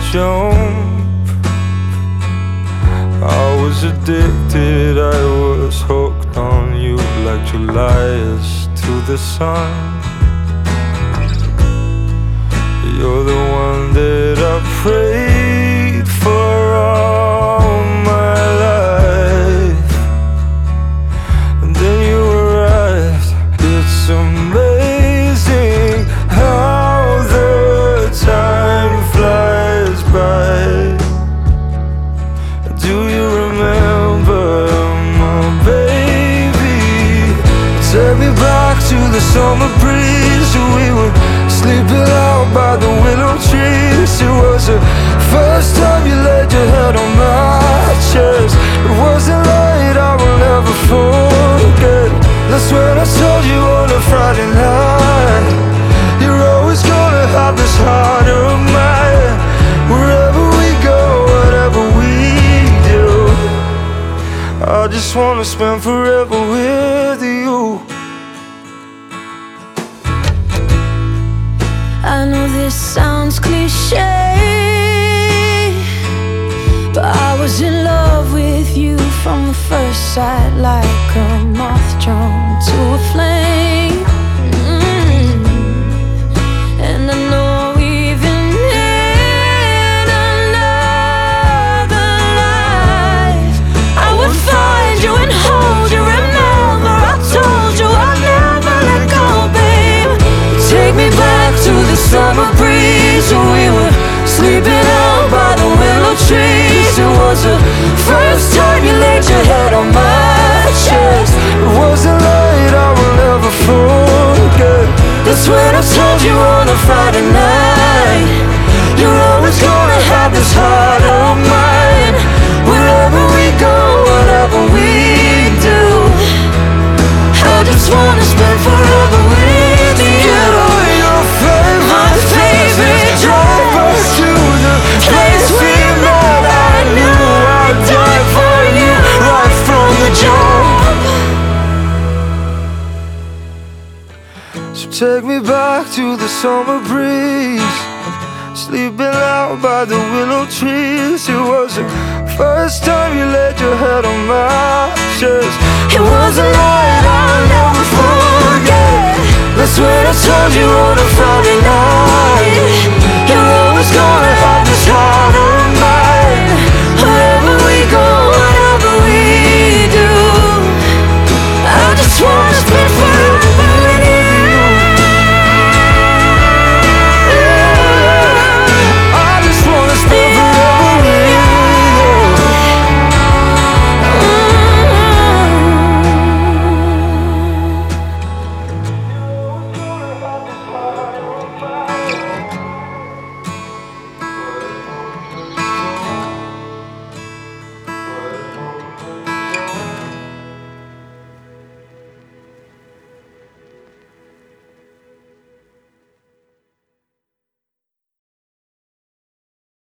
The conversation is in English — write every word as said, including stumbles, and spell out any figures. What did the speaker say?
jump. I was addicted, I was hooked on you like Julius to the sun. You're the one that I prayed for all my life, and then you arrived. It's amazing how the time flies by. Do you remember, my baby? Take me back to the summer breeze. We were sleeping out by the willow trees. It was the first time you laid your head on my chest. It was a night I will never forget. That's when I told you on a Friday night, you're always gonna have this heart of mine. Wherever we go, whatever we do, I just wanna spend forever with you. I know this sounds cliche, but I was in love with you from the first sight, like a moth drawn to a flame. mm. And I know even in another life I would find you and hold you. Remember, I told you I'd never let go, babe. Take me back to the summer breeze when we were sleeping out by the willow trees. It was the first time you laid your head on my chest. It was a night I will never forget. That's when I told you on a Friday night, you're always gonna have this heart of mine. wherever we go, whatever we do, I just wanna spend forever with you. Get all your My favorite drive us drive to the place we met. I knew I'd die for you right from the jump. So take me back to the summer breeze, sleeping out by the willow trees. It was the first time you laid your head on my chest. It was a night I'll never forget. That's when I told you on a Friday night,